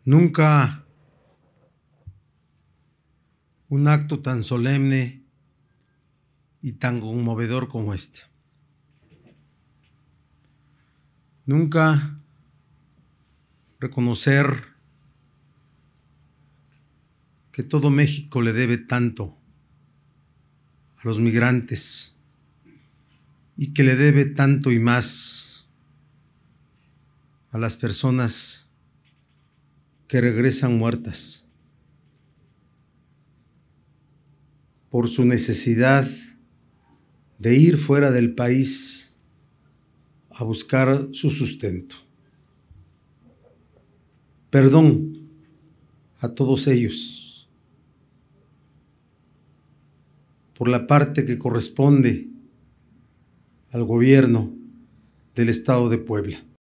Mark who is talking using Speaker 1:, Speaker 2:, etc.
Speaker 1: Nunca un acto tan solemne y tan conmovedor como este. Nunca reconocer que todo México le debe tanto a los migrantes y que le debe tanto y más a las personas que regresan muertas por su necesidad de ir fuera del país a buscar su sustento. Perdón a todos ellos por la parte que corresponde al gobierno del Estado de Puebla.